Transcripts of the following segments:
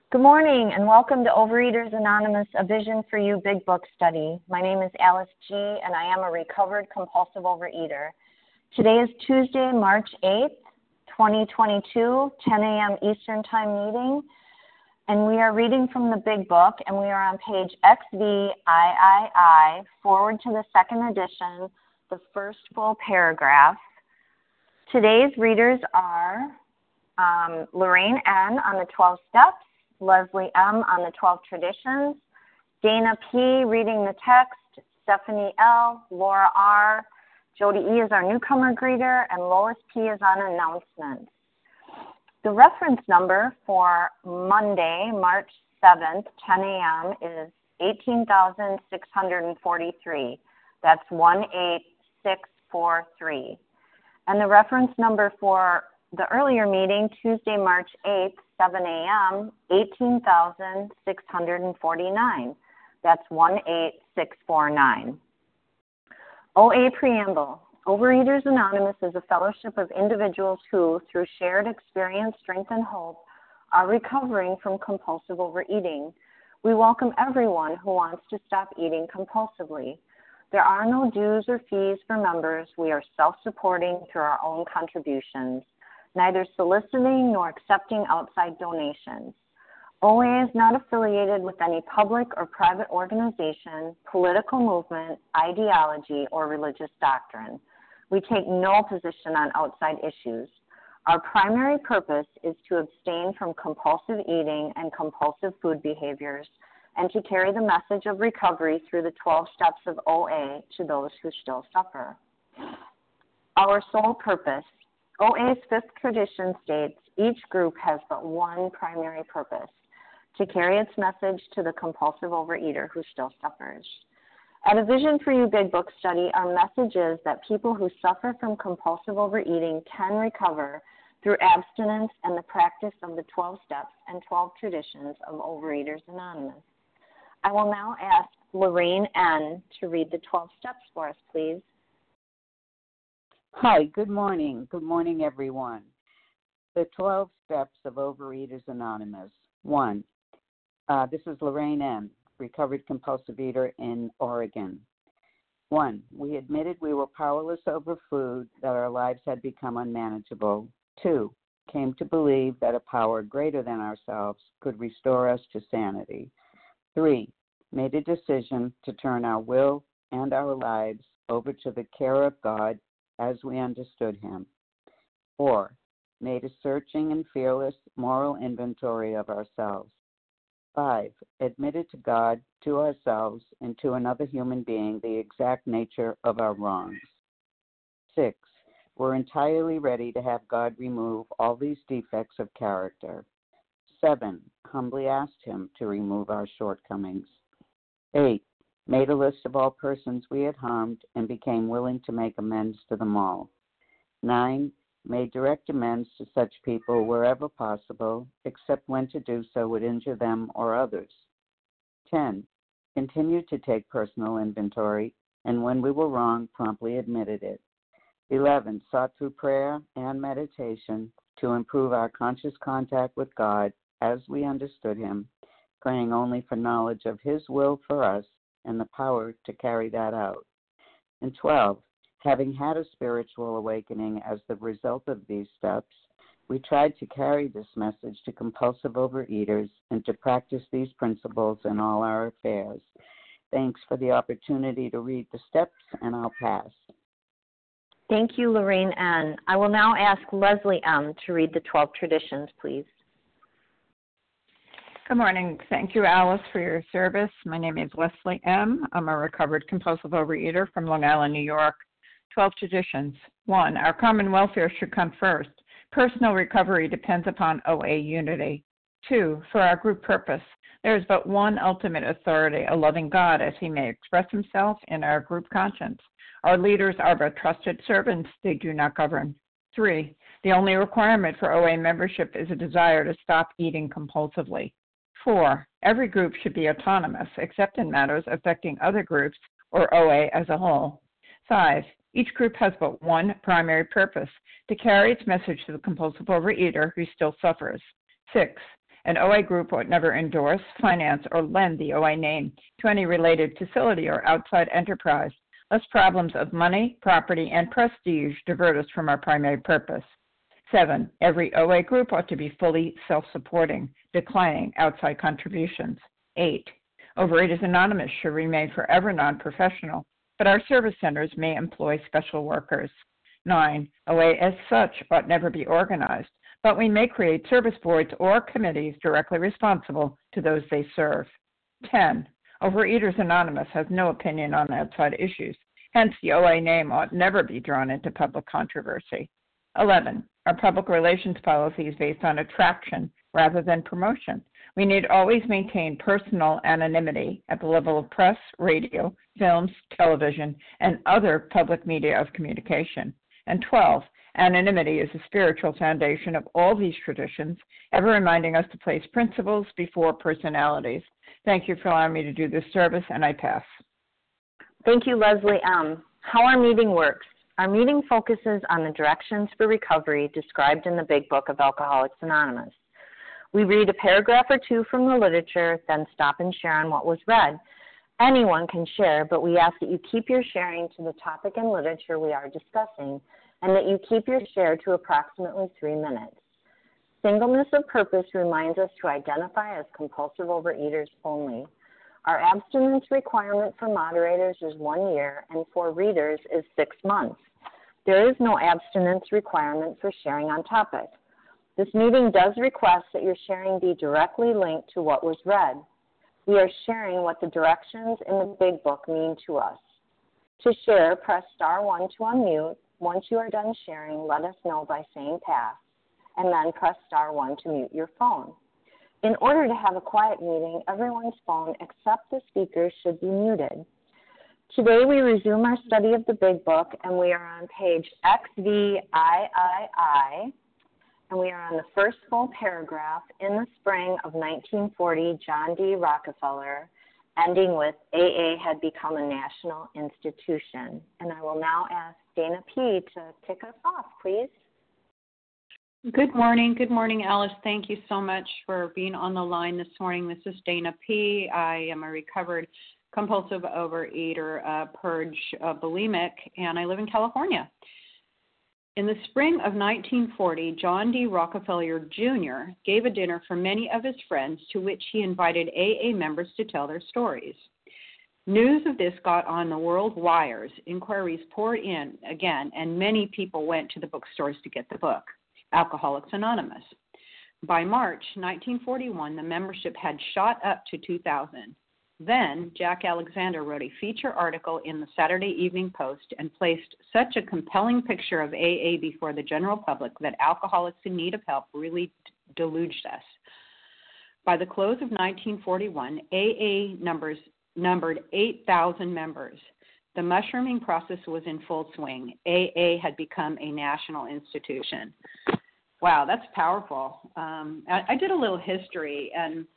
Good morning and welcome to Overeaters Anonymous, a Vision for You Big Book Study. My name is Alice G. and I am a recovered compulsive overeater. Today is Tuesday, March 8th, 2022, 10 a.m. Eastern Time meeting, and we are reading from the Big Book, and we are on page XVIII, forward to the second edition, the first full paragraph. Today's readers are Lorraine N. on the 12 Steps, Leslie M. on the 12 Traditions, Dana P. reading the text, Stephanie L., Laura R., Jody E. is our newcomer greeter, and Lois P. is on announcements. The reference number for Monday, March 7th, 10 a.m. is 18,643. That's 18643. And the reference number for the earlier meeting, Tuesday, March 8th, 7 a.m., 18,649. That's 18649. OA Preamble. Overeaters Anonymous is a fellowship of individuals who, through shared experience, strength, and hope, are recovering from compulsive overeating. We welcome everyone who wants to stop eating compulsively. There are no dues or fees for members. We are self-supporting through our own contributions, neither soliciting nor accepting outside donations. OA is not affiliated with any public or private organization, political movement, ideology, or religious doctrine. We take no position on outside issues. Our primary purpose is to abstain from compulsive eating and compulsive food behaviors and to carry the message of recovery through the 12 steps of OA to those who still suffer. Our sole purpose. OA's fifth tradition states each group has but one primary purpose, to carry its message to the compulsive overeater who still suffers. At a Vision for You Big Book Study, our message is that people who suffer from compulsive overeating can recover through abstinence and the practice of the 12 steps and 12 traditions of Overeaters Anonymous. I will now ask Lorraine N. to read the 12 steps for us, please. Hi, good morning. Good morning, everyone. The 12 steps of Overeaters Anonymous. 1. This is Lorraine M., recovered compulsive eater in Oregon. 1. We admitted we were powerless over food, that our lives had become unmanageable. 2. Came to believe that a power greater than ourselves could restore us to sanity. 3. Made a decision to turn our will and our lives over to the care of God as we understood him. 4. Made a searching and fearless moral inventory of ourselves. 5. Admitted to God, to ourselves, and to another human being the exact nature of our wrongs. 6. We're entirely ready to have God remove all these defects of character. 7. Humbly asked him to remove our shortcomings. 8. Made a list of all persons we had harmed and became willing to make amends to them all. 9. Made direct amends to such people wherever possible, except when to do so would injure them or others. 10. Continued to take personal inventory, and when we were wrong, promptly admitted it. 11. Sought through prayer and meditation to improve our conscious contact with God as we understood him, praying only for knowledge of his will for us and the power to carry that out. And 12, having had a spiritual awakening as the result of these steps, we tried to carry this message to compulsive overeaters and to practice these principles in all our affairs. Thanks for the opportunity to read the steps, and I'll pass. Thank you, Lorraine N. I will now ask Leslie M. to read the 12 traditions, please. Good morning. Thank you, Alice, for your service. My name is Leslie M. I'm a recovered compulsive overeater from Long Island, New York. 12 traditions. 1. Our common welfare should come first. Personal recovery depends upon OA unity. 2. For our group purpose, there is but one ultimate authority, a loving God, as he may express himself in our group conscience. Our leaders are but trusted servants. They do not govern. 3. The only requirement for OA membership is a desire to stop eating compulsively. 4. Every group should be autonomous, except in matters affecting other groups or OA as a whole. 5. Each group has but one primary purpose, to carry its message to the compulsive overeater who still suffers. 6. An OA group would never endorse, finance, or lend the OA name to any related facility or outside enterprise, lest problems of money, property, and prestige divert us from our primary purpose. 7, every OA group ought to be fully self-supporting, declining outside contributions. 8, Overeaters Anonymous should remain forever non-professional, but our service centers may employ special workers. 9, OA as such ought never be organized, but we may create service boards or committees directly responsible to those they serve. 10, Overeaters Anonymous has no opinion on outside issues, hence the OA name ought never be drawn into public controversy. 11, our public relations policy is based on attraction rather than promotion. We need always maintain personal anonymity at the level of press, radio, films, television, and other public media of communication. And 12, anonymity is the spiritual foundation of all these traditions, ever reminding us to place principles before personalities. Thank you for allowing me to do this service, and I pass. Thank you, Leslie M. How our meeting works. Our meeting focuses on the directions for recovery described in the Big Book of Alcoholics Anonymous. We read a paragraph or two from the literature, then stop and share on what was read. Anyone can share, but we ask that you keep your sharing to the topic and literature we are discussing, and that you keep your share to approximately 3 minutes. Singleness of purpose reminds us to identify as compulsive overeaters only. Our abstinence requirement for moderators is 1 year, and for readers is 6 months. There is no abstinence requirement for sharing on topic. This meeting does request that your sharing be directly linked to what was read. We are sharing what the directions in the Big Book mean to us. To share, press star 1 to unmute. Once you are done sharing, let us know by saying pass, and then press star 1 to mute your phone. In order to have a quiet meeting, everyone's phone except the speaker should be muted. Today we resume our study of the Big Book, and we are on page XVIII, and we are on the first full paragraph. In the spring of 1940, John D. Rockefeller, ending with AA had become a national institution. And I will now ask Dana P. to kick us off, please. Good morning. Good morning, Alice. Thank you so much for being on the line this morning. This is Dana P. I am a recovered compulsive overeater, purge bulimic, and I live in California. In the spring of 1940, John D. Rockefeller Jr. gave a dinner for many of his friends to which he invited AA members to tell their stories. News of this got on the world wires. Inquiries poured in again, and many people went to the bookstores to get the book, Alcoholics Anonymous. By March 1941, the membership had shot up to 2,000. Then, Jack Alexander wrote a feature article in the Saturday Evening Post and placed such a compelling picture of AA before the general public that alcoholics in need of help really deluged us. By the close of 1941, AA numbered 8,000 members. The mushrooming process was in full swing. AA had become a national institution. Wow, that's powerful. I did a little history and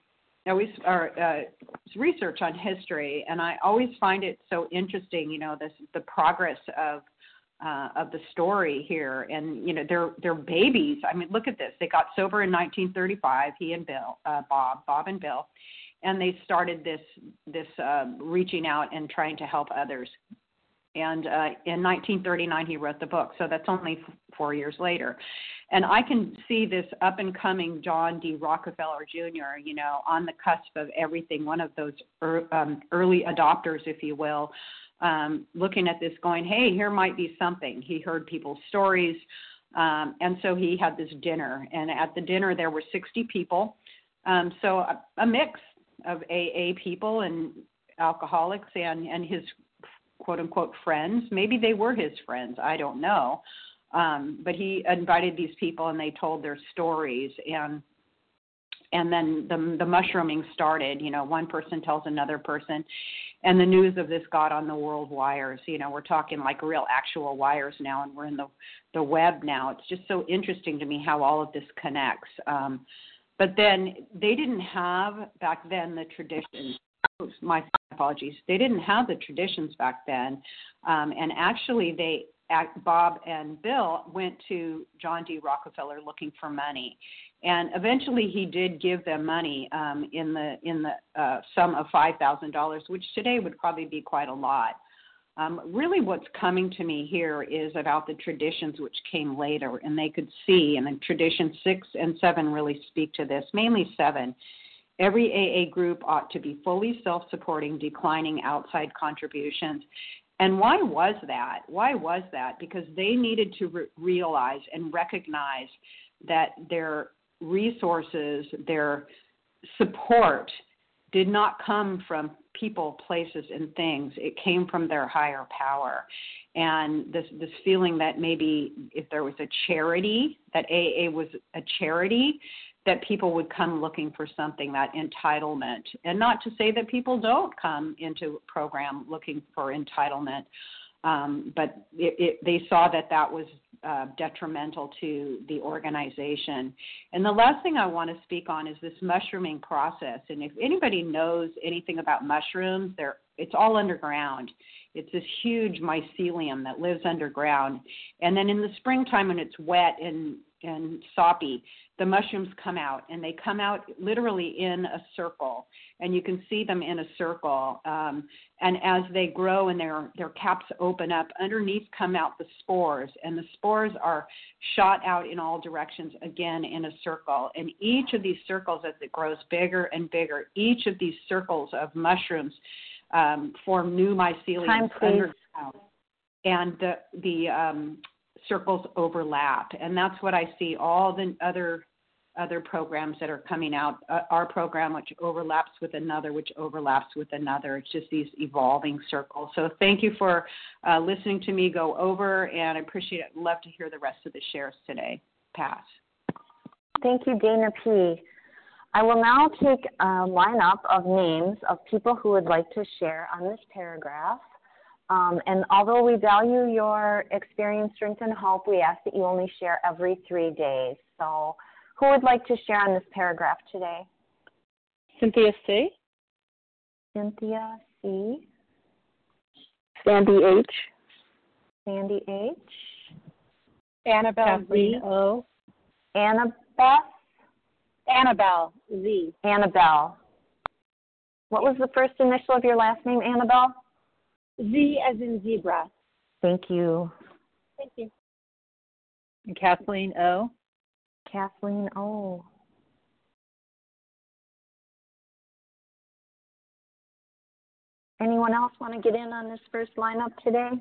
research on history, and I always find it so interesting. The progress of the story here, and they're babies. I mean, look at this. They got sober in 1935. He and Bill, Bob and Bill, and they started this reaching out and trying to help others. And in 1939, he wrote the book. So that's only 4 years later. And I can see this up-and-coming John D. Rockefeller Jr., on the cusp of everything, one of those early adopters, if you will, looking at this going, hey, here might be something. He heard people's stories, and so he had this dinner. And at the dinner, there were 60 people, so a mix of AA people and alcoholics and his quote-unquote friends. Maybe they were his friends. I don't know. But he invited these people, and they told their stories. And then the mushrooming started. One person tells another person. And the news of this got on the world wires. We're talking like real actual wires now, and we're in the web now. It's just so interesting to me how all of this connects. But then they didn't have back then the traditions. My apologies. They didn't have the traditions back then. And actually, Bob and Bill went to John D. Rockefeller looking for money. And eventually he did give them money in the sum of $5,000, which today would probably be quite a lot. Really what's coming to me here is about the traditions which came later, and they could see, and then tradition 6 and 7 really speak to this, mainly 7. Every AA group ought to be fully self-supporting, declining outside contributions. And why was that? Why was that? Because they needed to realize and recognize that their resources, their support did not come from people, places, and things. It came from their higher power. And this feeling that maybe if there was a charity, that AA was a charity, that people would come looking for something, that entitlement. And not to say that people don't come into a program looking for entitlement, but they saw that was detrimental to the organization. And the last thing I want to speak on is this mushrooming process. And if anybody knows anything about mushrooms, it's all underground. It's this huge mycelium that lives underground. And then in the springtime when it's wet and soppy, the mushrooms come out, and they come out literally in a circle, and you can see them in a circle. And as they grow and their caps open up, underneath come out the spores, and the spores are shot out in all directions, again in a circle. And each of these circles, as it grows bigger and bigger, each of these circles of mushrooms form new mycelium underground. And the circles overlap, and that's what I see. All the other programs that are coming out, our program which overlaps with another, which overlaps with another. It's just these evolving circles. So thank you for listening to me go over, and I appreciate it. Love to hear the rest of the shares today. Pass. Thank you, Dana P. I will now take a lineup of names of people who would like to share on this paragraph. And although we value your experience, strength, and hope, we ask that you only share every 3 days. So who would like to share on this paragraph today? Cynthia C. Cynthia C. Sandy H. Sandy H. Annabelle Kathleen Z. O. Annabeth. Annabelle Z. Annabelle. What was the first initial of your last name, Annabelle? Z as in zebra. Thank you. Thank you. And Kathleen O. Kathleen O. Anyone else want to get in on this first lineup today?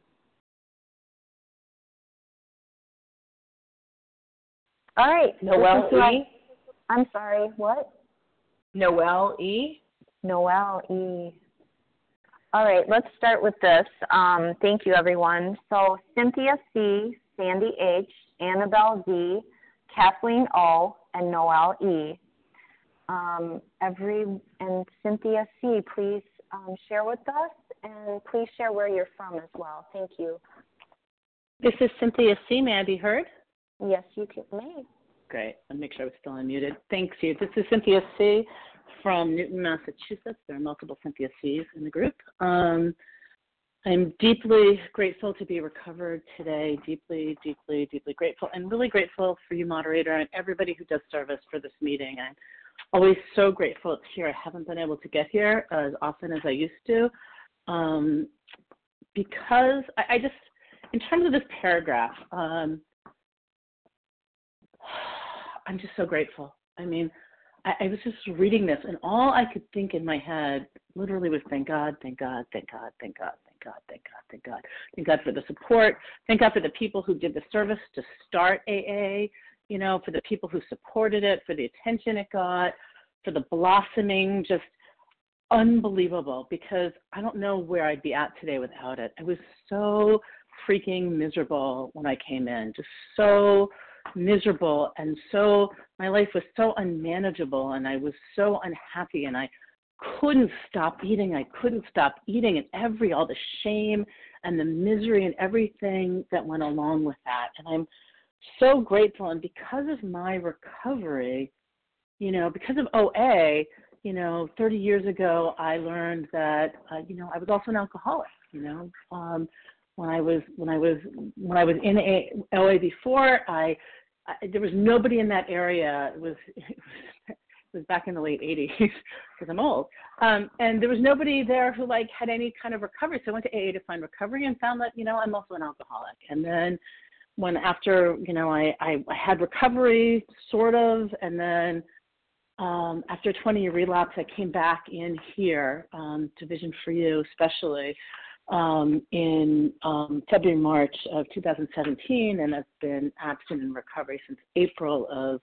All right. Noelle E. I'm sorry, what? Noelle E. Noelle E. All right, let's start with this. Thank you, everyone. So Cynthia C., Sandy H., Annabelle Z., Kathleen O., and Noelle E. And Cynthia C., please share with us, and please share where you're from as well. Thank you. This is Cynthia C. May I be heard? Yes, you may. Great. I'll make sure I was still unmuted. Thanks, you. This is Cynthia C. from Newton, Massachusetts. There are multiple Cynthia C's in the group. I'm deeply grateful to be recovered today, deeply, deeply, deeply grateful, and really grateful for you, moderator, and everybody who does service for this meeting. I'm always so grateful it's here. I haven't been able to get here as often as I used to because I just, in terms of this paragraph, I'm just so grateful. I mean, I was just reading this, and all I could think in my head literally was thank God, thank God, thank God, thank God, thank God, thank God, thank God. Thank God for the support. Thank God for the people who did the service to start AA, you know, for the people who supported it, for the attention it got, for the blossoming, just unbelievable, because I don't know where I'd be at today without it. I was so freaking miserable when I came in, just so miserable, and so my life was so unmanageable, and I was so unhappy, and I couldn't stop eating. And all the shame and the misery and everything that went along with that. And I'm so grateful. And because of my recovery, you know, because of OA, you know, 30 years ago, I learned that, you know, I was also an alcoholic, you know. When I was in OA before, I there was nobody in that area. It was back in the late 80s because I'm old. And there was nobody there who like had any kind of recovery. So I went to AA to find recovery and found that, I'm also an alcoholic. And then after I had recovery sort of, and then after a 20-year relapse, I came back in here to Vision for You, especially in February, March of 2017, and I've been abstinent in recovery since April of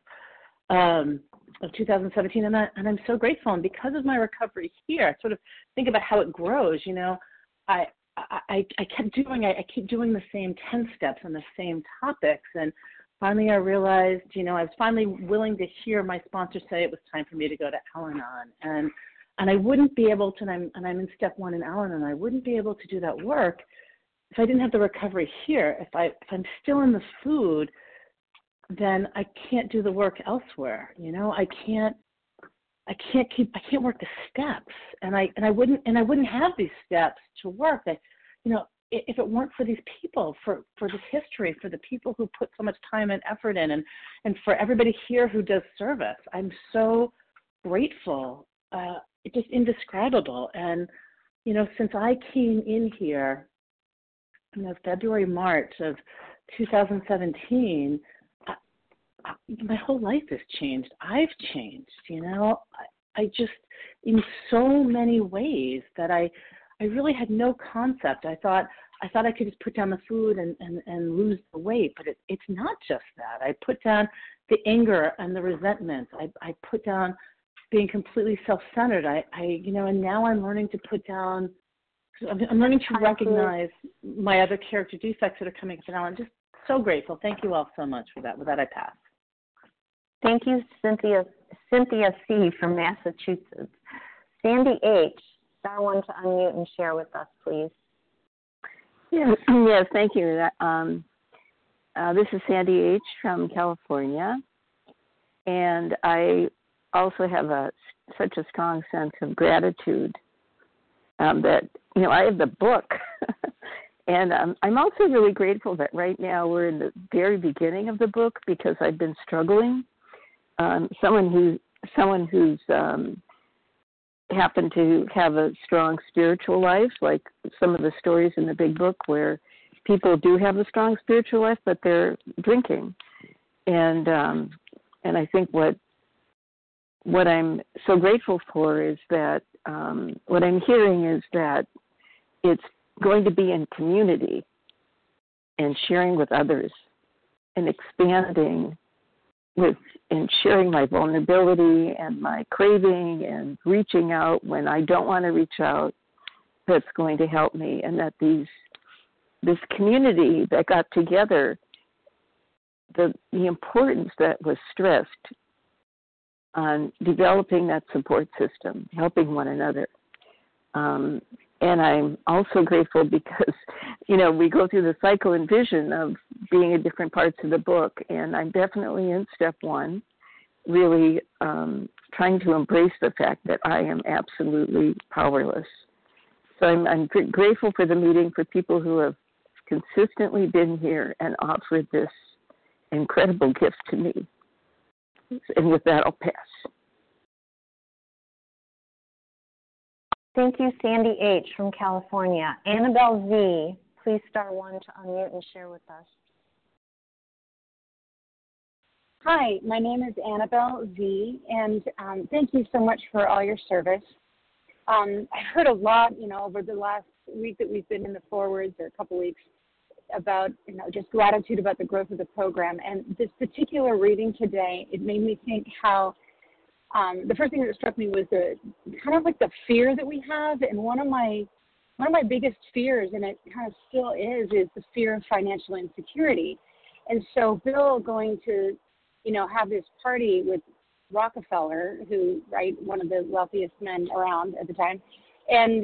2017, and I'm so grateful. And because of my recovery here, I sort of think about how it grows. I keep doing the same 10 steps on the same topics, and finally I realized, I was finally willing to hear my sponsor say it was time for me to go to Al-Anon, and I wouldn't be able to, and I'm in step 1 in Al-Anon, I wouldn't be able to do that work if I didn't have the recovery here. If I'm still in the food, then I can't do the work elsewhere. I can't work the steps, and I wouldn't have these steps to work. If it weren't for these people, for this history, for the people who put so much time and effort in, and for everybody here who does service, I'm so grateful. It's just indescribable. And since I came in here, February, March of 2017. My whole life has changed. I've changed, I just, in so many ways that I really had no concept. I thought I could just put down the food and lose the weight, but it's not just that. I put down the anger and the resentment. I put down being completely self-centered. And now I'm learning to put down, I'm learning to recognize my other character defects that are coming up now. I'm just so grateful. Thank you all so much for that. With that, I pass. Thank you, Cynthia C. from Massachusetts. Sandy H., star 1 to unmute and share with us, please. Yes, thank you. This is Sandy H. from California, and I also have such a strong sense of gratitude that, I have the book. And I'm also really grateful that right now we're in the very beginning of the book because I've been struggling. Someone who's happened to have a strong spiritual life, like some of the stories in the big book where people do have a strong spiritual life, but they're drinking. And I think what I'm so grateful for is that what I'm hearing is that it's going to be in community and sharing with others and expanding and sharing my vulnerability and my craving and reaching out when I don't want to reach out, that's going to help me. And that this community that got together, the importance that was stressed on developing that support system, helping one another. And I'm also grateful because, we go through the cycle and vision of being in different parts of the book. And I'm definitely in step 1, really trying to embrace the fact that I am absolutely powerless. So I'm grateful for the meeting, for people who have consistently been here and offered this incredible gift to me. And with that, I'll pass. Thank you, Sandy H. from California. Annabelle Z., please star 1 to unmute and share with us. Hi, my name is Annabelle Z., and thank you so much for all your service. I've heard a lot, over the last week that we've been in the forwards, or a couple weeks, about, just gratitude about the growth of the program. And this particular reading today, it made me think how the first thing that struck me was the kind of like the fear that we have. And one of my biggest fears, and it kind of still is the fear of financial insecurity. And so Bill going to, have this party with Rockefeller, who, one of the wealthiest men around at the time, and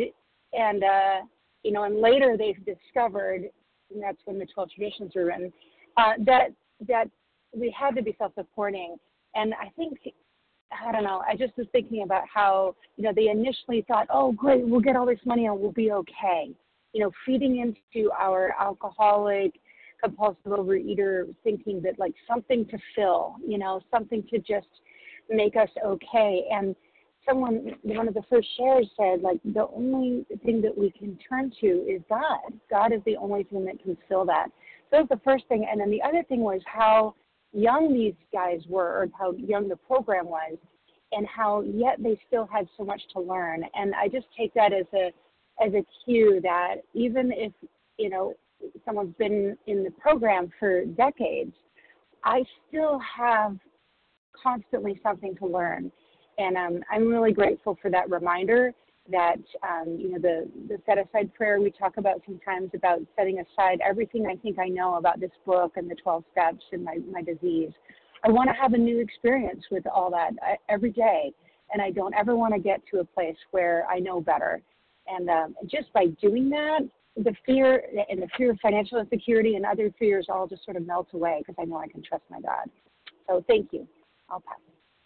later they've discovered, and that's when the 12 traditions were written, that we had to be self-supporting. And I think, I don't know, I just was thinking about how, they initially thought, oh, great, we'll get all this money and we'll be okay. Feeding into our alcoholic compulsive overeater thinking that like something to fill, something to just make us okay. And one of the first shares said, like, the only thing that we can turn to is God. God is the only thing that can fill that. So that was the first thing. And then the other thing was how young these guys were, or how young the program was, and how yet they still had so much to learn. And I just take that as a cue that even if, someone's been in the program for decades, I still have constantly something to learn. And I'm really grateful for that reminder that, the set-aside prayer we talk about sometimes, about setting aside everything I think I know about this book and the 12 steps and my disease. I want to have a new experience with all that every day, and I don't ever want to get to a place where I know better. And just by doing that, the fear of financial insecurity and other fears all just sort of melt away because I know I can trust my God. So thank you. I'll pass.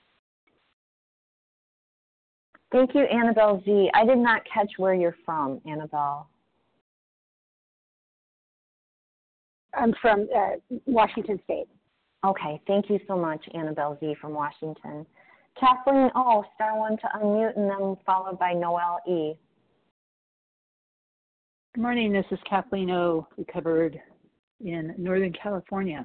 Thank you, Annabelle Z. I did not catch where you're from, Annabelle. I'm from Washington State. Okay, thank you so much, Annabelle Z. from Washington. Kathleen O., *1 to unmute, and then followed by Noelle E. Good morning, this is Kathleen O., recovered in Northern California.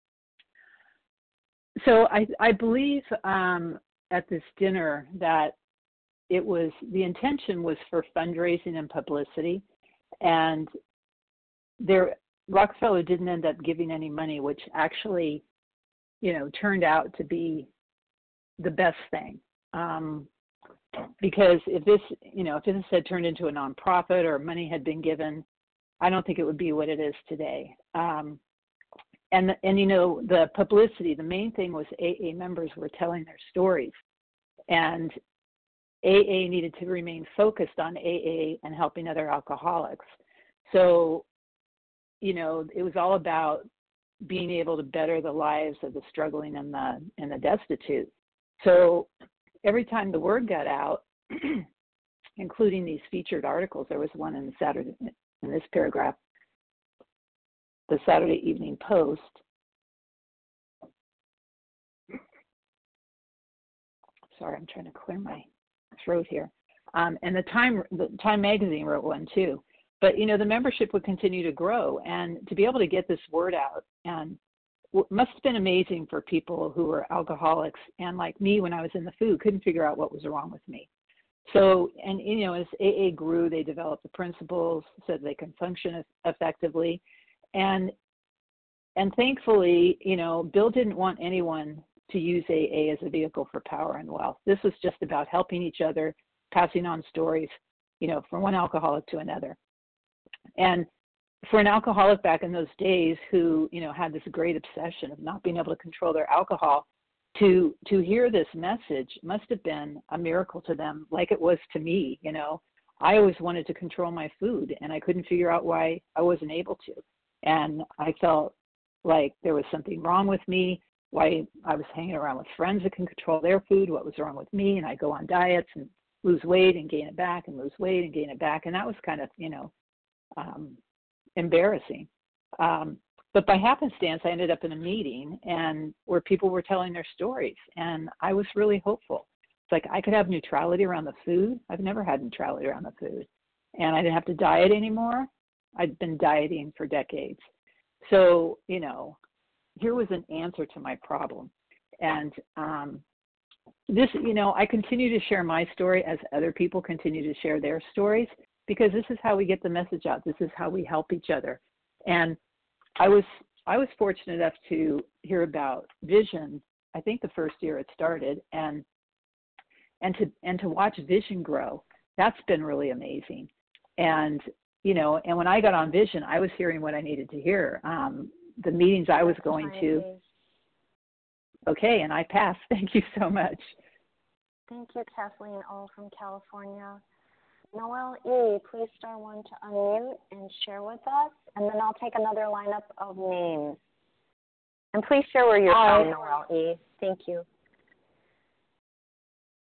So I believe at this dinner that the intention was for fundraising and publicity, and Rockefeller didn't end up giving any money, which actually, turned out to be the best thing. Because if this had turned into a nonprofit or money had been given, I don't think it would be what it is today. And the publicity, the main thing was AA members were telling their stories, and AA needed to remain focused on AA and helping other alcoholics. So, it was all about being able to better the lives of the struggling and the destitute. So every time the word got out, including these featured articles, there was one in this paragraph, the Saturday Evening Post. Sorry, I'm trying to clear my throat here. And the Time magazine wrote one too. But the membership would continue to grow, and to be able to get this word out, and must have been amazing for people who were alcoholics and like me when I was in the food, couldn't figure out what was wrong with me. So, and as AA grew, they developed the principles so that they can function effectively, and thankfully, Bill didn't want anyone to use AA as a vehicle for power and wealth. This was just about helping each other, passing on stories, from one alcoholic to another. And for an alcoholic back in those days who, had this great obsession of not being able to control their alcohol, to hear this message must have been a miracle to them, like it was to me. I always wanted to control my food, and I couldn't figure out why I wasn't able to. And I felt like there was something wrong with me, why I was hanging around with friends that can control their food, what was wrong with me, and I go on diets and lose weight and gain it back and lose weight and gain it back. And that was kind of, embarrassing. But by happenstance, I ended up in a meeting and where people were telling their stories, and I was really hopeful. It's like I could have neutrality around the food. I've never had neutrality around the food. And I didn't have to diet anymore. I'd been dieting for decades. So, here was an answer to my problem. And this, I continue to share my story as other people continue to share their stories, because this is how we get the message out. This is how we help each other. And I was fortunate enough to hear about Vision, I think the first year it started, and to watch Vision grow. That's been really amazing. And and when I got on Vision, I was hearing what I needed to hear. The meetings I was going to. Okay, and I passed. Thank you so much. Thank you, Kathleen O. from California. Noelle E., please *1 to unmute and share with us, and then I'll take another lineup of names. And please share where you're from, Noelle E. Thank you.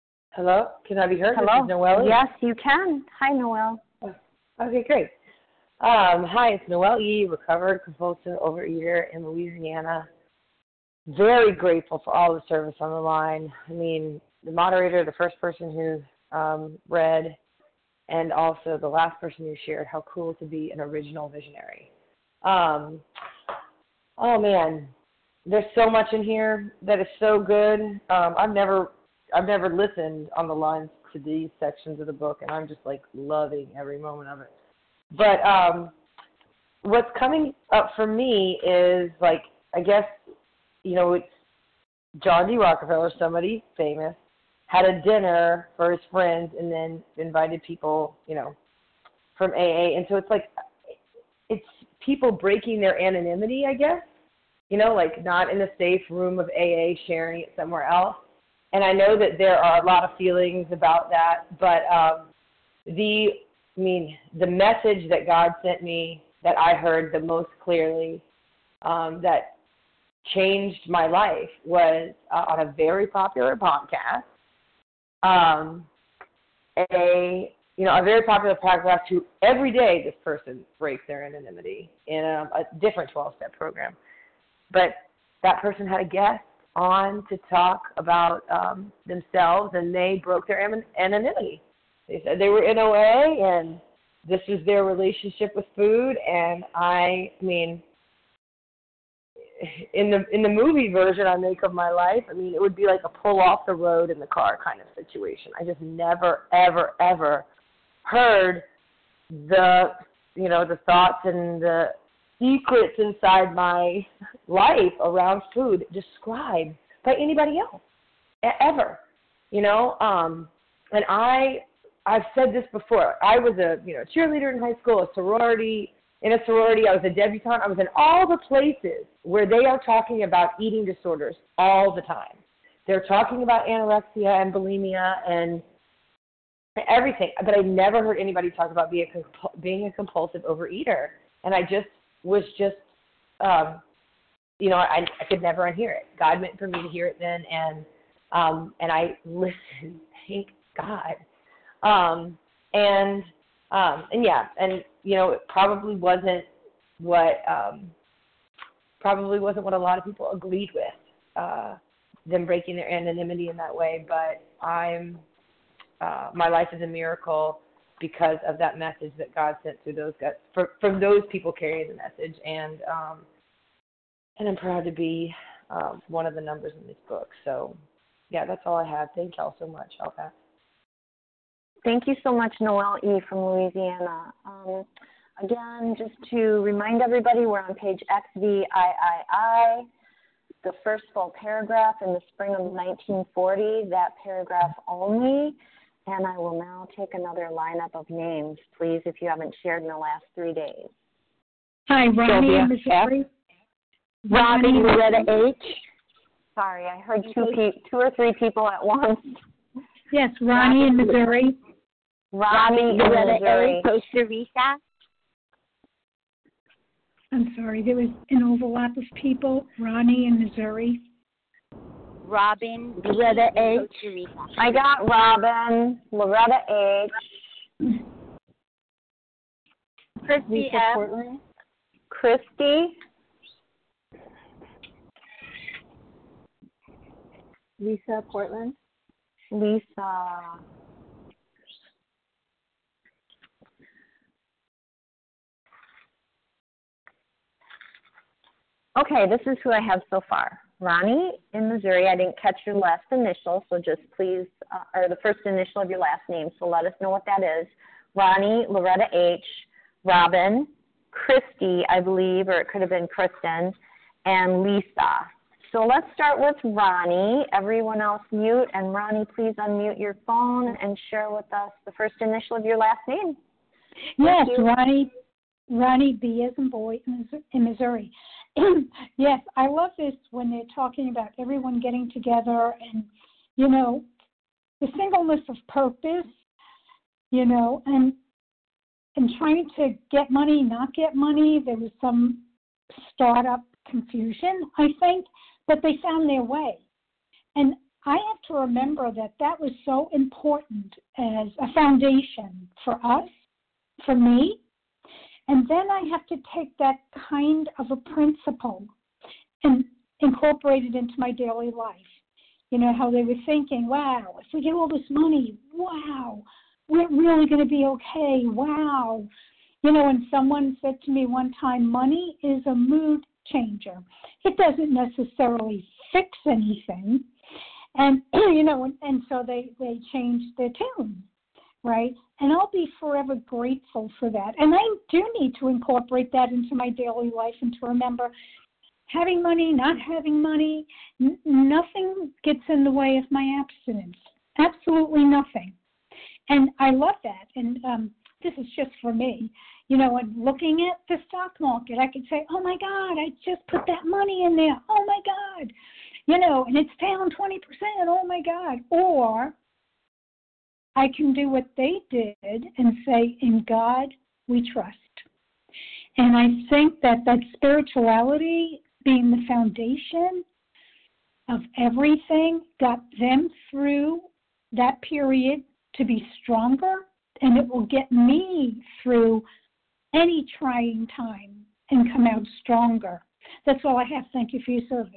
Hello? Can I be heard? Hello? This is Noelle. Yes, you can. Hi, Noelle. Okay, great. Hi, it's Noelle E., recovered compulsive overeater in Louisiana. Very grateful for all the service on the line. I mean, the moderator, the first person who read, and also the last person who shared how cool to be an original visionary. Oh, man, there's so much in here that is so good. I've never listened on the lines to these sections of the book, and I'm just, like, loving every moment of it. But what's coming up for me is, like, I guess, you know, it's John D. Rockefeller, somebody famous, had a dinner for his friends and then invited people, you know, from AA. And so it's like, it's people breaking their anonymity, I guess, you know, like not in a safe room of AA, sharing it somewhere else. And I know that there are a lot of feelings about that, but the message that God sent me that I heard the most clearly that changed my life was on a very popular podcast. A very popular podcast who every day this person breaks their anonymity in a different 12-step program. But that person had a guest on to talk about themselves, and they broke their anonymity. They said they were in OA, and this was their relationship with food. And I mean, in the movie version I make of my life, I mean, it would be like a pull off the road in the car kind of situation. I just never, ever, ever heard the thoughts and the secrets inside my life around food described by anybody else ever, you know. And I've said this before. I was a cheerleader in high school, in a sorority. I was a debutante. I was in all the places where they are talking about eating disorders all the time. They're talking about anorexia and bulimia and everything, but I never heard anybody talk about being a compulsive overeater. And I was I could never unhear it. God meant for me to hear it then, and I listened. Thank God. It probably wasn't what a lot of people agreed with, them breaking their anonymity in that way. But my life is a miracle because of that message that God sent through those guys, from those people carrying the message, and I'm proud to be one of the numbers in this book. So, yeah, that's all I have. Thank y'all so much. I'll pass. Thank you so much, Noelle E. from Louisiana. Again, just to remind everybody, we're on page XVIII, the first full paragraph in the spring of 1940, that paragraph only. And I will now take another lineup of names, please, if you haven't shared in the last 3 days. Hi, Ronnie in Missouri. Robbie, Loretta H. Sorry, I heard two or three people at once. Yes, Ronnie in Missouri. Robbie in Missouri. Costa Rica. I'm sorry, there was an overlap of people. Ronnie in Missouri. Robin, Loretta H. Costa Rica. I got Robin, Loretta H. Christy Lisa F. Portland. Christy. Lisa Portland. Lisa. Okay, this is who I have so far. Ronnie in Missouri. I didn't catch your last initial, so just please, or the first initial of your last name, so let us know what that is. Ronnie, Loretta H., Robin, Christy, I believe, or it could have been Kristen, and Lisa. So let's start with Ronnie. Everyone else mute, and Ronnie, please unmute your phone and share with us the first initial of your last name. Yes, Ronnie B as in boy in Missouri. Yes, I love this when they're talking about everyone getting together and, the singleness of purpose, and trying to get money, not get money. There was some startup confusion, I think, but they found their way. And I have to remember that was so important as a foundation for us, for me, And then I have to take that kind of a principle and incorporate it into my daily life. You know, how they were thinking, wow, if we get all this money, wow, we're really going to be okay, wow. You know, and someone said to me one time, money is a mood changer. It doesn't necessarily fix anything. And, you know, and so they changed their tune, right? And I'll be forever grateful for that. And I do need to incorporate that into my daily life and to remember having money, not having money, nothing gets in the way of my abstinence. Absolutely nothing. And I love that. And this is just for me. You know, and looking at the stock market, I could say, oh, my God, I just put that money in there. Oh, my God. You know, and it's down 20%. Oh, my God. Or I can do what they did and say, in God we trust. And I think that spirituality being the foundation of everything got them through that period to be stronger, and it will get me through any trying time and come out stronger. That's all I have. Thank you for your service.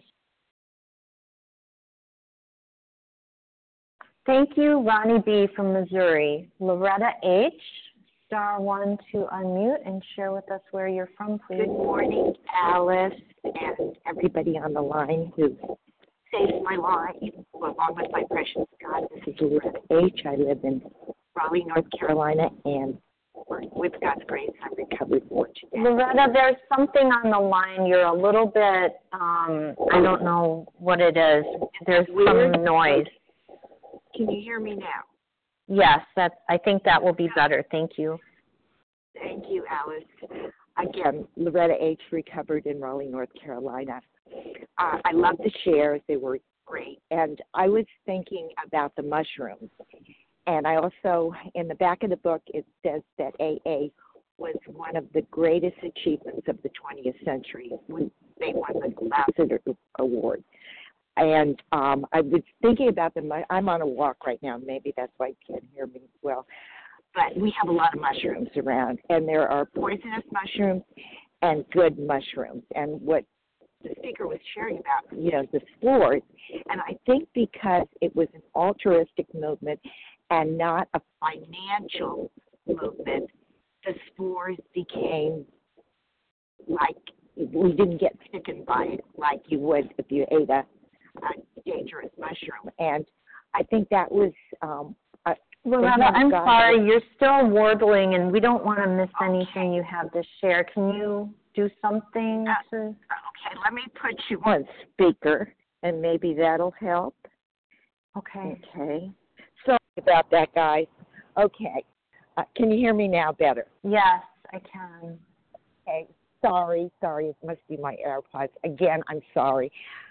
Thank you, Ronnie B. from Missouri. Loretta H., *1 to unmute and share with us where you're from, please. Good morning, Alice, and everybody on the line who saved my life, along with my precious God. This is Loretta H. I live in Raleigh, North Carolina, and with God's grace, I'm recovered for today. Loretta, there's something on the line. You're a little bit, I don't know what it is. There's some noise. Can you hear me now? Yes, I think that will be better. Thank you. Thank you, Alice. Again, Loretta H., recovered in Raleigh, North Carolina. I love the shares. They were great. And I was thinking about the mushrooms. And I also, in the back of the book, it says that AA was one of the greatest achievements of the 20th century when they won the Lassiter Award. And I was thinking about them. I'm on a walk right now. Maybe that's why you can't hear me well. But we have a lot of mushrooms around, and there are poisonous mushrooms and good mushrooms. And what the speaker was sharing about, you know, the spores, and I think because it was an altruistic movement and not a financial movement, the spores became like, we didn't get sickened by it like you would if you ate a dangerous mushroom. And I think that was Loretta, I'm sorry, you're still warbling, and we don't want to miss anything you have to share. Can you do something to... Okay, let me put you on speaker, and maybe that'll help. Okay. Sorry about that, guys. Okay. Can you hear me now better? Yes, I can. Okay. Sorry. It must be my AirPods. Again, I'm sorry.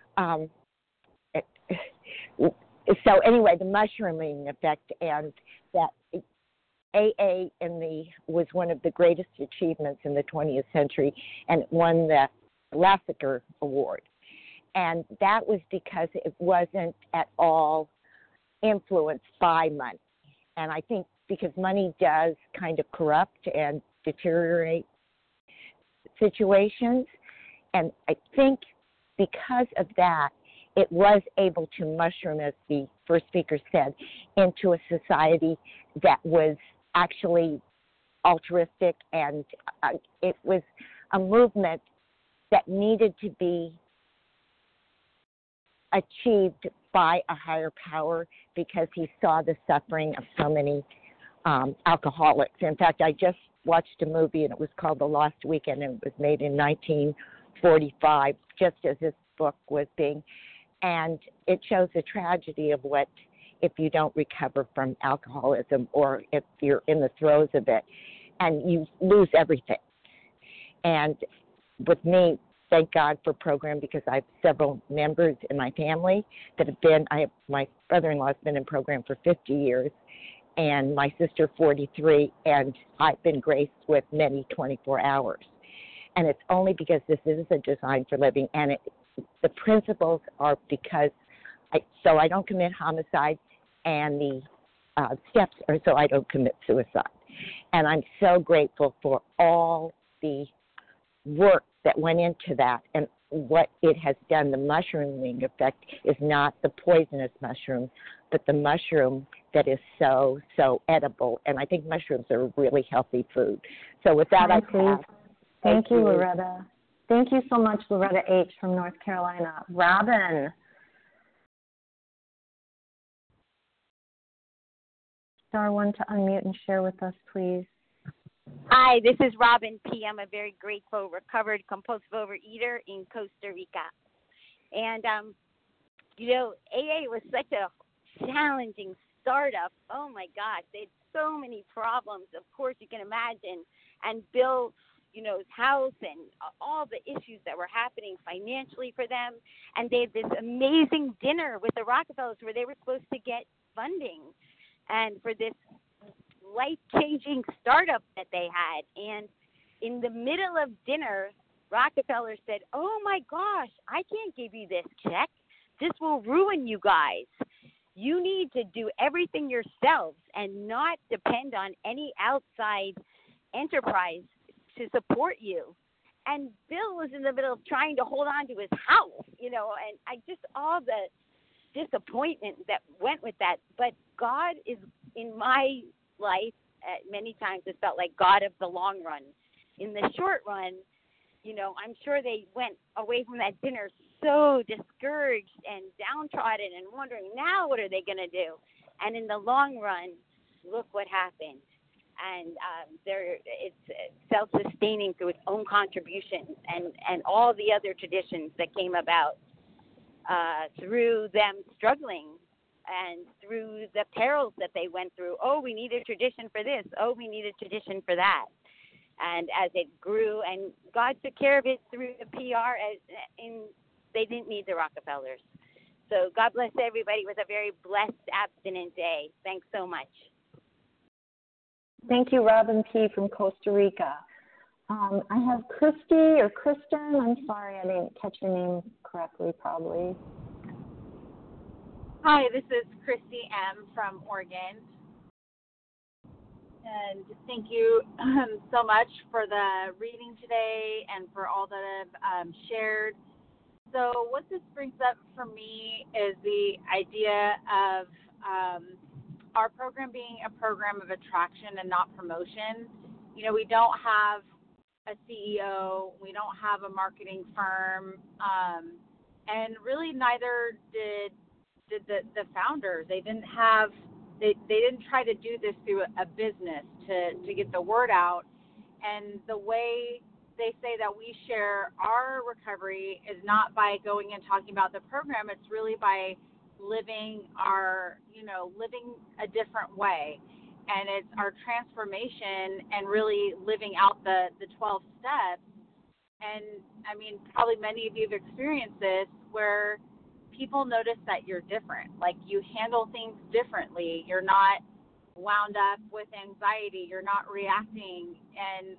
So anyway, the mushrooming effect, and that AA was one of the greatest achievements in the 20th century, and it won the Lassiter Award. And that was because it wasn't at all influenced by money. And I think because money does kind of corrupt and deteriorate situations, and I think because of that, it was able to mushroom, as the first speaker said, into a society that was actually altruistic, and it was a movement that needed to be achieved by a higher power because he saw the suffering of so many alcoholics. In fact, I just watched a movie, and it was called The Lost Weekend, and it was made in 1945, just as this book was being. And it shows the tragedy of what if you don't recover from alcoholism, or if you're in the throes of it and you lose everything. And with me, thank God for program, because I have several members in my family that have been, my brother-in-law has been in program for 50 years, and my sister 43, and I've been graced with many 24 hours. And it's only because this is a design for living, and the principles are because I don't commit homicide, and the steps are so I don't commit suicide. And I'm so grateful for all the work that went into that and what it has done. The mushrooming effect is not the poisonous mushroom, but the mushroom that is so edible. And I think mushrooms are a really healthy food. So with that, I pass. Thank you, Loretta. Thank you so much, Loretta H. from North Carolina. Robin. Star one to unmute and share with us, please. Hi, this is Robin P. I'm a very grateful, recovered compulsive overeater in Costa Rica. And, AA was such a challenging startup. Oh, my gosh, they had so many problems, of course, you can imagine. And Bill, his house and all the issues that were happening financially for them. And they had this amazing dinner with the Rockefellers where they were supposed to get funding and for this life-changing startup that they had. And in the middle of dinner, Rockefeller said, oh, my gosh, I can't give you this check. This will ruin you guys. You need to do everything yourselves and not depend on any outside enterprise to support you. And Bill was in the middle of trying to hold on to his house, and I just, all the disappointment that went with that. But God is, in my life, many times it felt like God of the long run. In the short run, I'm sure they went away from that dinner so discouraged and downtrodden and wondering, now what are they going to do? And in the long run, look what happened. And it's self-sustaining through its own contributions and all the other traditions that came about through them struggling and through the perils that they went through. Oh, we need a tradition for this. Oh, we need a tradition for that. And as it grew, and God took care of it through the PR, they didn't need the Rockefellers. So God bless everybody. It was a very blessed, abstinent day. Thanks so much. Thank you, Robin P. from Costa Rica. I have Christy or Kristen. I'm sorry, I didn't catch your name correctly, probably. Hi, this is Christy M. from Oregon. And thank you so much for the reading today and for all that I've shared. So what this brings up for me is the idea of our program being a program of attraction and not promotion. We don't have a CEO, we don't have a marketing firm, and really neither did the founders. They didn't try to do this through a business to get the word out. And the way they say that we share our recovery is not by going and talking about the program, it's really by living living a different way. And it's our transformation and really living out the 12 steps. And I mean, probably many of you have experienced this where people notice that you're different. Like you handle things differently. You're not wound up with anxiety. You're not reacting. And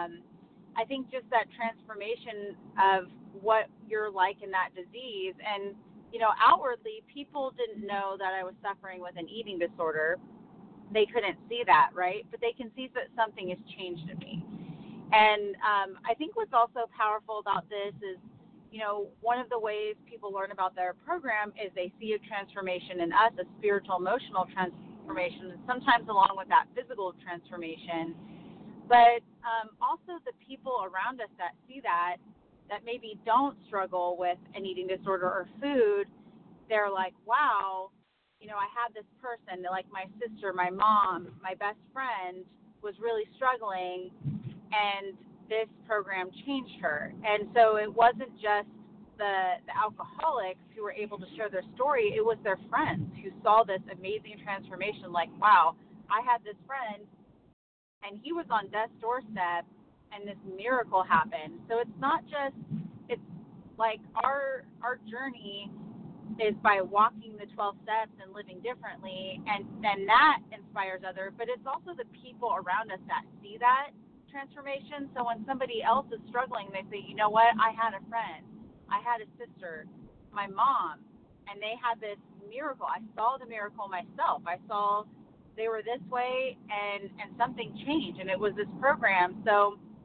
I think just that transformation of what you're like in that disease. And outwardly, people didn't know that I was suffering with an eating disorder. They couldn't see that, right? But they can see that something has changed in me. And I think what's also powerful about this is, one of the ways people learn about their program is they see a transformation in us, a spiritual, emotional transformation, and sometimes along with that physical transformation. But also the people around us that see that maybe don't struggle with an eating disorder or food, they're like, wow, I had this person, like my sister, my mom, my best friend was really struggling, and this program changed her. And so it wasn't just the alcoholics who were able to share their story, it was their friends who saw this amazing transformation, like, wow, I had this friend, and he was on death's doorstep, and this miracle happened. So it's not just, it's like our journey is by walking the 12 steps and living differently, and that inspires others, but it's also the people around us that see that transformation. So when somebody else is struggling, they say, you know what, I had a friend, I had a sister, my mom, and they had this miracle. I saw the miracle myself. I saw they were this way, and something changed, and it was this program. So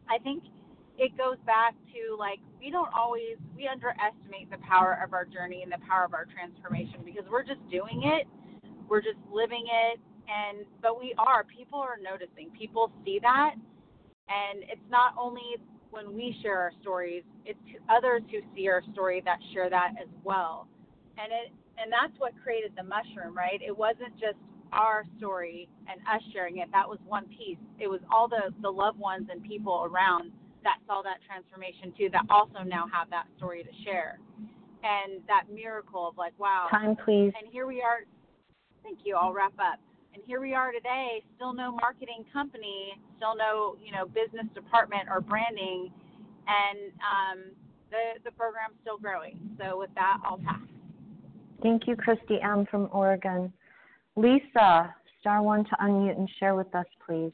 I think it goes back to, like, we underestimate the power of our journey and the power of our transformation because we're just doing it. We're just living it. But people are noticing. People see that. And it's not only when we share our stories, it's others who see our story that share that as well. And that's what created the mushroom, right? It wasn't just our story and us sharing it. That was one piece. It was all the loved ones and people around that saw that transformation too, that also now have that story to share. And that miracle of, like, wow. Time, please. And here we are. Thank you. I'll wrap up. And here we are today, still no marketing company, still no, business department or branding, and the program's still growing. So with that, I'll pass. Thank you, Christy M. from Oregon. Lisa, *1 to unmute and share with us, please.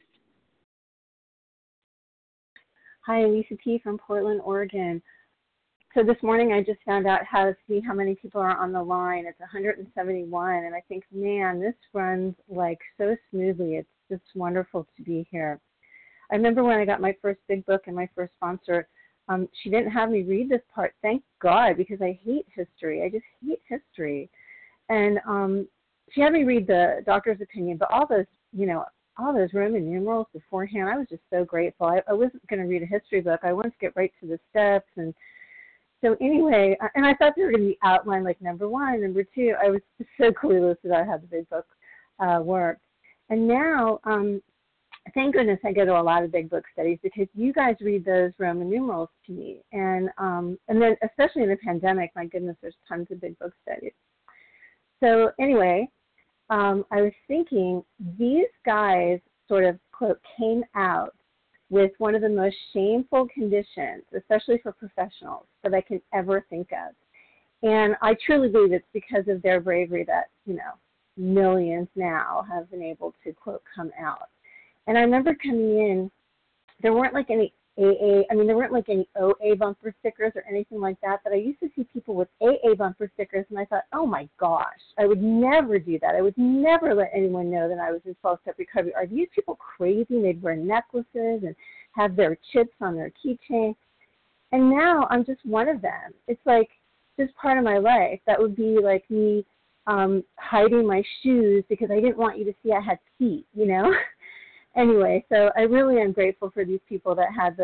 Hi, Lisa P. from Portland, Oregon. So this morning I just found out how to see how many people are on the line. It's 171, and I think, man, this runs like so smoothly. It's just wonderful to be here. I remember when I got my first big book and my first sponsor, she didn't have me read this part, thank God, because I hate history. I just hate history. And she had me read the doctor's opinion, but all those Roman numerals beforehand, I was just so grateful. I wasn't going to read a history book. I wanted to get right to the steps. And so anyway, and I thought they were going to be outlined like number 1, number 2. I was just so clueless about how the big book worked. And now, thank goodness I go to a lot of big book studies because you guys read those Roman numerals to me. And then especially in the pandemic, my goodness, there's tons of big book studies. So anyway, I was thinking these guys sort of, quote, came out with one of the most shameful conditions, especially for professionals, that I can ever think of. And I truly believe it's because of their bravery that, millions now have been able to, quote, come out. And I remember coming in, there weren't like any there weren't like any OA bumper stickers or anything like that, but I used to see people with AA bumper stickers, and I thought, oh my gosh, I would never do that. I would never let anyone know that I was in 12-step recovery. Are these people crazy? They'd wear necklaces and have their chips on their keychain. And now I'm just one of them. It's like just part of my life. That would be like me hiding my shoes because I didn't want you to see I had feet, Anyway, so I really am grateful for these people that had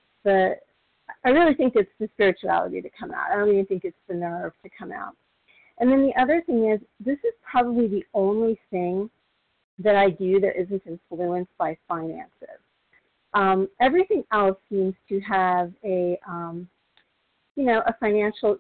I really think it's the spirituality to come out. I don't even think it's the nerve to come out. And then the other thing is, this is probably the only thing that I do that isn't influenced by finances. Everything else seems to have a financial,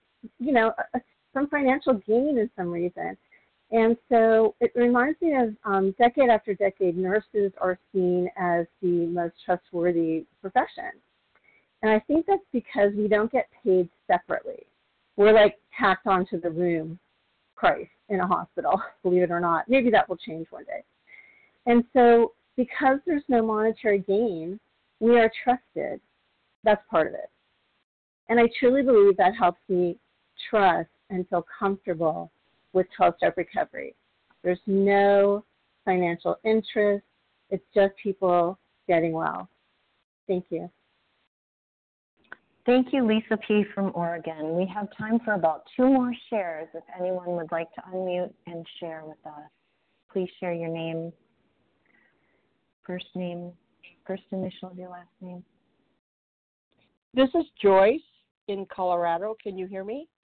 some financial gain in some reason. And so it reminds me of decade after decade, nurses are seen as the most trustworthy profession. And I think that's because we don't get paid separately. We're like tacked onto the room price in a hospital, believe it or not. Maybe that will change one day. And so because there's no monetary gain, we are trusted. That's part of it. And I truly believe that helps me trust and feel comfortable with 12-step recovery. There's no financial interest. It's just people getting well. Thank you. Thank you, Lisa P. from Oregon. We have time for about 2 more shares if anyone would like to unmute and share with us. Please share your name, first initial of your last name. This is Joyce in Colorado. Can you hear me?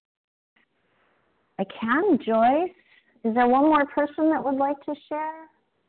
I can, Joyce. Is there one more person that would like to share?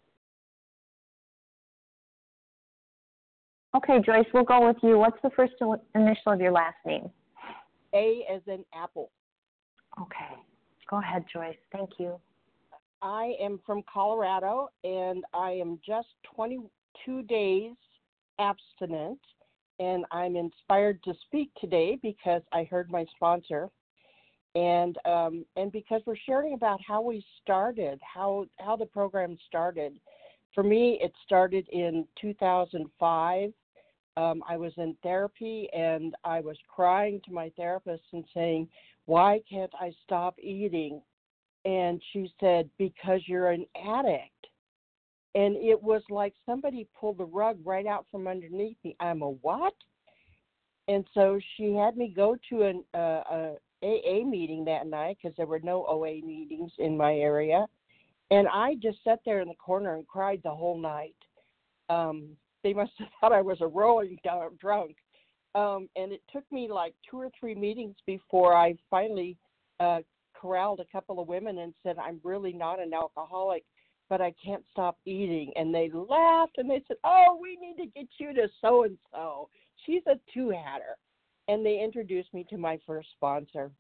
Okay, Joyce, we'll go with you. What's the first initial of your last name? A as in apple. Okay. Go ahead, Joyce. Thank you. I am from Colorado, and I am just 22 days abstinent, and I'm inspired to speak today because I heard my sponsor. And because we're sharing about how we started, how the program started. For me, it started in 2005. I was in therapy, and I was crying to my therapist and saying, why can't I stop eating? And she said, because you're an addict. And it was like somebody pulled the rug right out from underneath me. I'm a what? And so she had me go to an AA meeting that night because there were no OA meetings in my area. And I just sat there in the corner and cried the whole night. They must have thought I was a rolling drunk. And it took me like 2 or 3 meetings before I finally corralled a couple of women and said, I'm really not an alcoholic, but I can't stop eating. And they laughed and they said, oh, we need to get you to so-and-so. She's a two-hatter. And they introduced me to my first sponsor.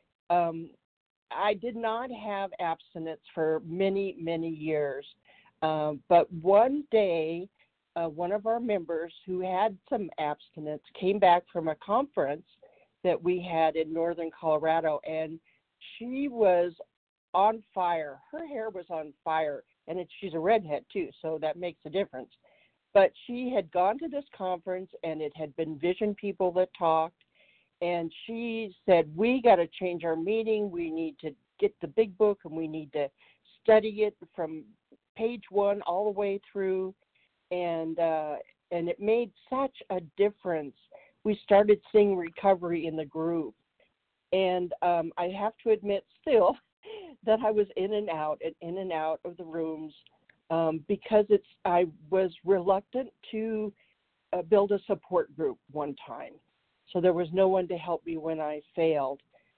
I did not have abstinence for many, many years. But one day, one of our members who had some abstinence came back from a conference that we had in northern Colorado, and she was on fire. Her hair was on fire, and she's a redhead too, so that makes a difference. But she had gone to this conference, and it had been vision people that talked, and she said, we got to change our meeting. We need to get the big book, and we need to study it from page 1 all the way through. And it made such a difference. We started seeing recovery in the group. And I have to admit still that I was in and out of the rooms because I was reluctant to build a support group one time. So there was no one to help me when I failed.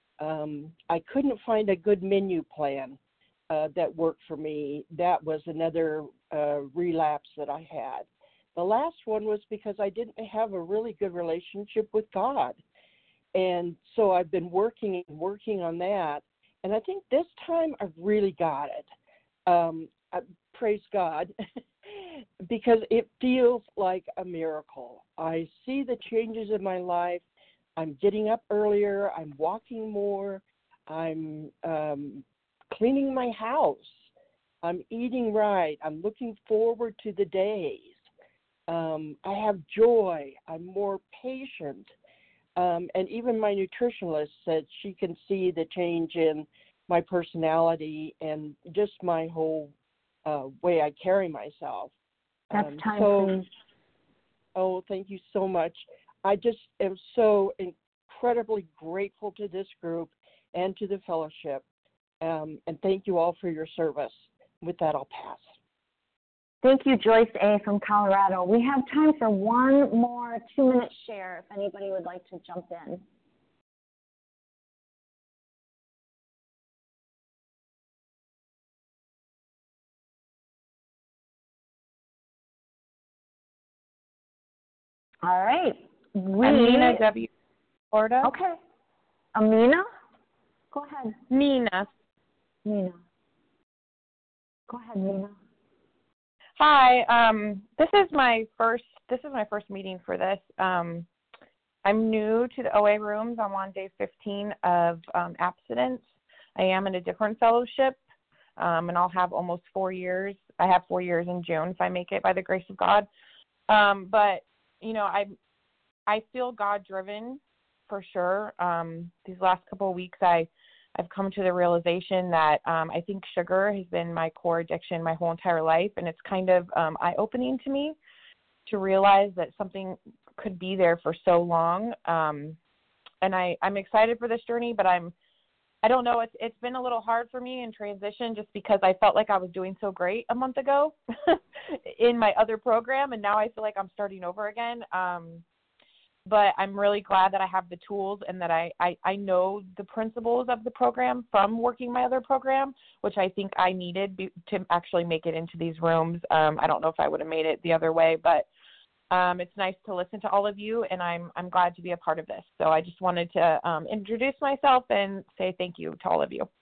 I couldn't find a good menu plan that worked for me. That was another relapse that I had. The last one was because I didn't have a really good relationship with God. And so I've been working on that. And I think this time I've really got it. Praise God, because it feels like a miracle. I see the changes in my life. I'm getting up earlier. I'm walking more. I'm cleaning my house. I'm eating right. I'm looking forward to the days. I have joy. I'm more patient. And even my nutritionist said she can see the change in my personality and just my whole way I carry myself. That's time, please. Oh, thank you so much. I just am so incredibly grateful to this group and to the fellowship. And thank you all for your service. With that, I'll pass. Thank you, Joyce A. from Colorado. We have time for one more 2-minute share if anybody would like to jump in. All right. Amina W. Florida. Okay. Amina? Go ahead. Mina. Go ahead, Mina. Hi. This is my first meeting for this. I'm new to the OA rooms. I'm on day 15 of abstinence. I am in a different fellowship, and I'll have almost 4 years. I have 4 years in June if I make it by the grace of God. But you know, I feel God driven for sure. These last couple of weeks, I've come to the realization that I think sugar has been my core addiction my whole entire life, and it's kind of eye-opening to me to realize that something could be there for so long. And I'm excited for this journey, but I don't know. It's been a little hard for me in transition just because I felt like I was doing so great a month ago in my other program, and now I feel like I'm starting over again. But I'm really glad that I have the tools and that I know the principles of the program from working my other program, which I think I needed to actually make it into these rooms. I don't know if I would have made it the other way, but it's nice to listen to all of you, and I'm glad to be a part of this. So I just wanted to introduce myself and say thank you to all of you.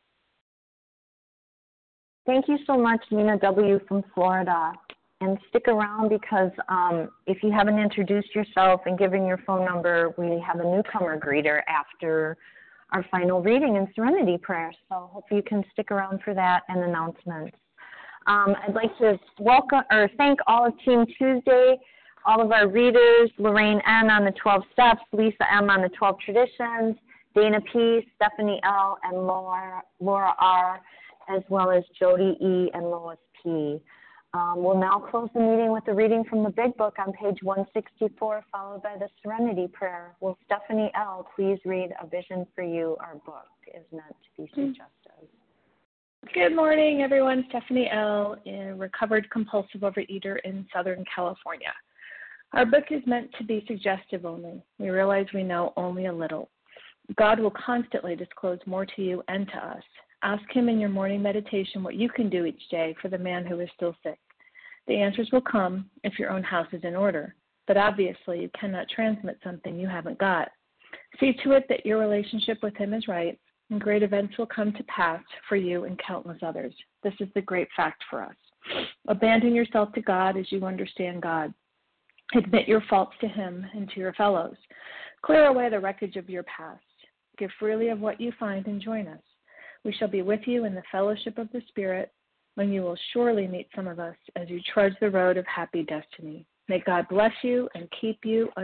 Thank you so much, Nina W. from Florida. And stick around because if you haven't introduced yourself and given your phone number, we have a newcomer greeter after our final reading and serenity prayer. So hope you can stick around for that and announcements. I'd like to thank all of Team Tuesday, all of our readers, Lorraine N. on the 12 Steps, Lisa M. on the 12 Traditions, Dana P., Stephanie L., and Laura R., as well as Jody E. and Lois P. We'll now close the meeting with a reading from the Big Book on page 164, followed by the Serenity Prayer. Will Stephanie L. please read A Vision for You? Our book is meant to be suggestive. Good morning, everyone. Stephanie L., a recovered compulsive overeater in Southern California. Our book is meant to be suggestive only. We realize we know only a little. God will constantly disclose more to you and to us. Ask him in your morning meditation what you can do each day for the man who is still sick. The answers will come if your own house is in order, but obviously you cannot transmit something you haven't got. See to it that your relationship with him is right, and great events will come to pass for you and countless others. This is the great fact for us. Abandon yourself to God as you understand God. Admit your faults to him and to your fellows. Clear away the wreckage of your past. Give freely of what you find and join us. We shall be with you in the fellowship of the Spirit, when you will surely meet some of us as you trudge the road of happy destiny. May God bless you and keep you